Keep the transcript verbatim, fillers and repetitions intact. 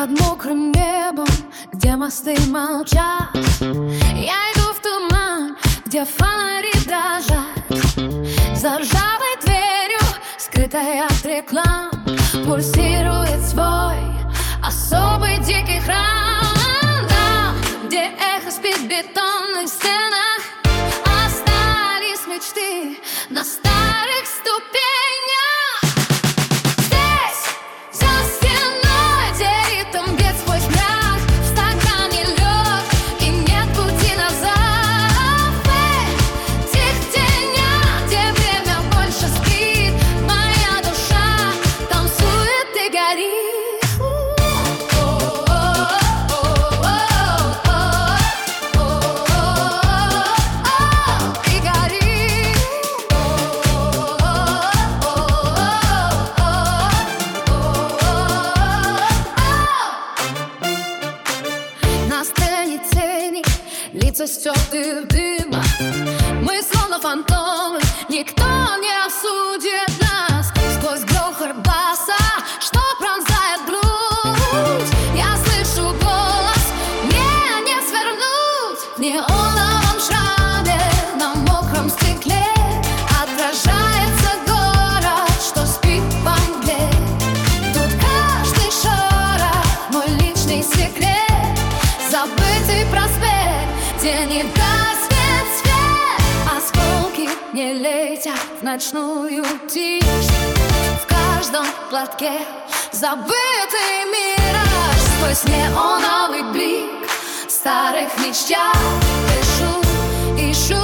под мокрым небом, где мосты молчат. Я иду в туман, где фонари дрожат. За ржавой дверью, скрытой от реклам, пульсирует свой особый дикий храм. Там, где эхо спит в бетонных стенах, остались мечты на старых ступенях. Лица стерты в дымах, мы словно фантомы, никто не осудит нас. Сквозь грохот баса, что пронзает грудь, я слышу голос, мне не свернуть. В неоновом шраме на мокром стекле отражается город, что спит во мгле. Тут каждый шорох мой личный секрет, забытый проспект, где не гаснет свет. Осколки не летят в ночную тишь, в каждом платке забытый мираж. Сквозь неоновый блик старых мечтах ищу, ищу